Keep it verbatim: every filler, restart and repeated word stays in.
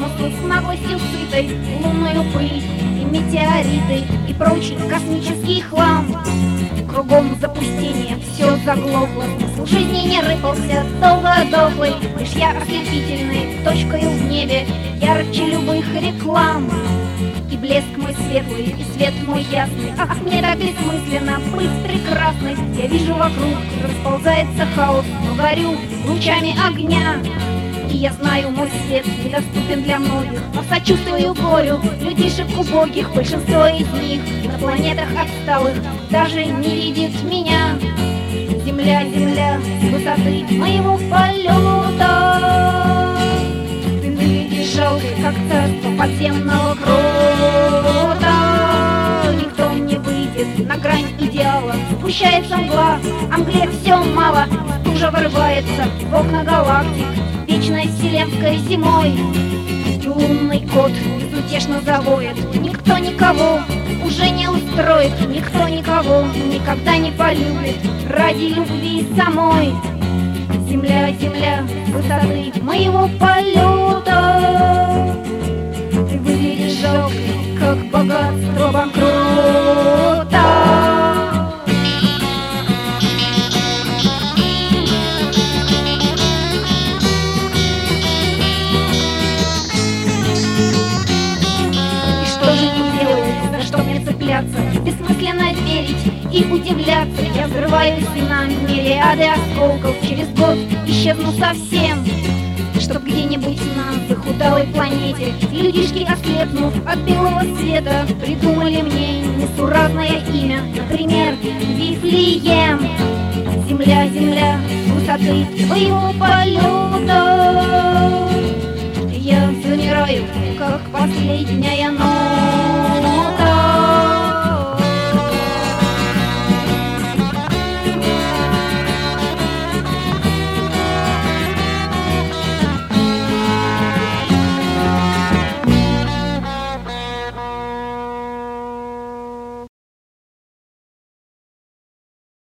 космосу с наглостью сытой, лунную пыль и метеориты и прочий космический хлам. Кругом запустение, все заглохло, смысл жизни не рыпался, долго дохлый, лишь я ослепительной точкою в небе, ярче любых реклам. И блеск мой светлый, и свет мой ясный, ах, мне так бессмысленно быть прекрасной. Я вижу вокруг, расползается хаос, но горю лучами огня. И я знаю, мой свет недоступен для многих, но сочувствую горю людишек убогих. Большинство из них на планетах отсталых даже не видит меня. Земля, земля, с высоты моего полета ты выглядишь жалкой, как царство подземного крота. Никто не выйдет на грань идеала, спущается мгла, а мгле все мало, стужа вырывается в окна галактик вечной вселенской зимой. И лунный кот безутешно завоет, никто никого уже не устроит, никто никого никогда не полюбит ради любви самой. Земля, земля, с высоты моего полета ты выглядишь жалкой, как богатство банкрота. Бессмысленно верить и удивляться. Я взрываюсь на мириады осколков, через год исчезну совсем, чтоб где-нибудь на захудалой планете людишки, ослепнув от белого света, придумали мне несуразное имя, например, Вифлеем. Земля, земля, с высоты твоего полета я замираю, как последняя ночь.